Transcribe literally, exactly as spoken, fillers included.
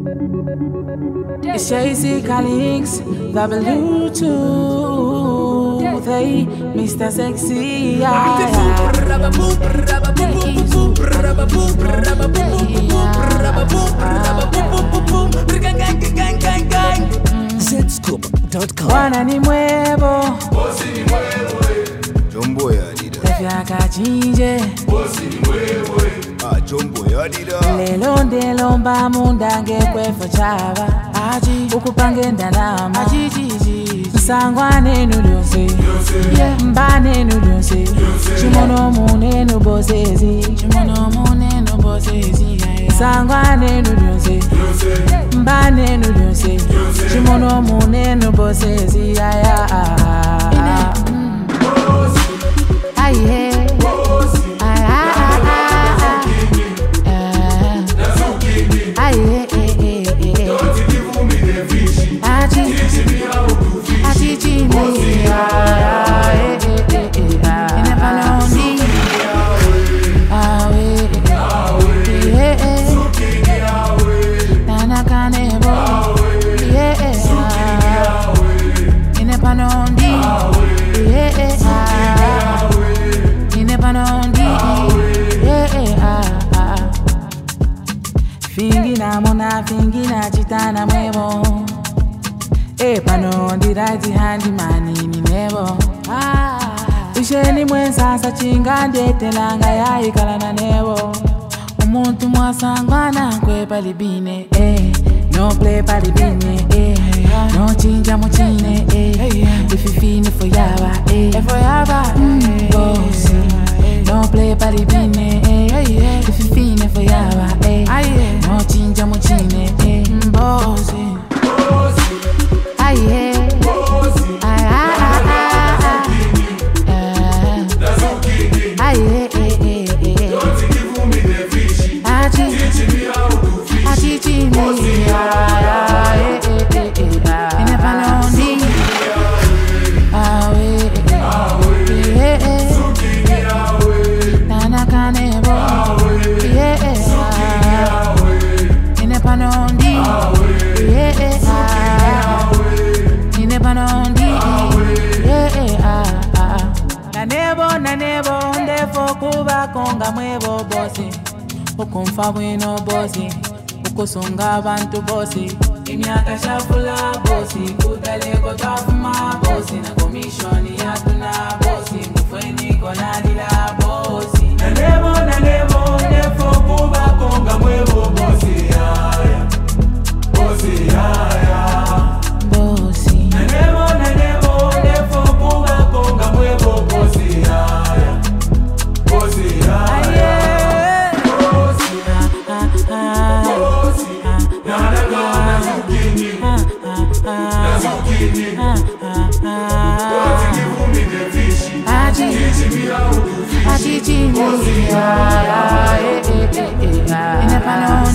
It's Jay-Z Calix, the Bluetooth, hey, Mister Sexy, yeah, yeah. zscoop dot com. Wana ni mwebo, bosi ni mwewe, Jombo ya dida. tafyaka chinje, bosi ni mwewe, Ah, Jombo ya dida. lelo ndelomba mundange kwefo chava, aji ukupange ndanama, aji jiji, sangwane nulyonse, mbane nulyonse, chimono mune nubosezi, chimono mune nubosezi, sangwane nulyonse, mbane nulyonse, chimono mune nubosezi, ya ya. Aye. Fingina mona fingina chitana mwebo, e pano ndiraiti handi mani ni nebo. Ah, isheni mwensasa chinga ndetelanga ya ikalana nebo. Umuntu mwasangwana kwe palibine, eh, no play palibine, eh, no chinja mochine, eh, ififine forever, eh, forever, mm, bossy. No play palibine, eh, ififine forever, eh, no chinja mochine, eh, bossy. Aye, bossy. Aye, aye, aye, aye, konga mwebo bosi, ukumfa bwino bosi, ukusunga abantu bosi, imyaka shafula bosi, kutaleko twafuma bosi, na komishoni yatuna bosi, mufweni konalila bosi. Nanebo nanebo nefo kuba konga mwebo bosi, yaya, bosi yaya, bosi. Nanebo nanebo nefo kuba konga mwebo bosi, yaya, bosi yaya, bosi, bosi, nana gana zukini, zukini, bosi kivumi nevishi, kiji mira udufishi, bosi yaya, eh eh eh eh, inapano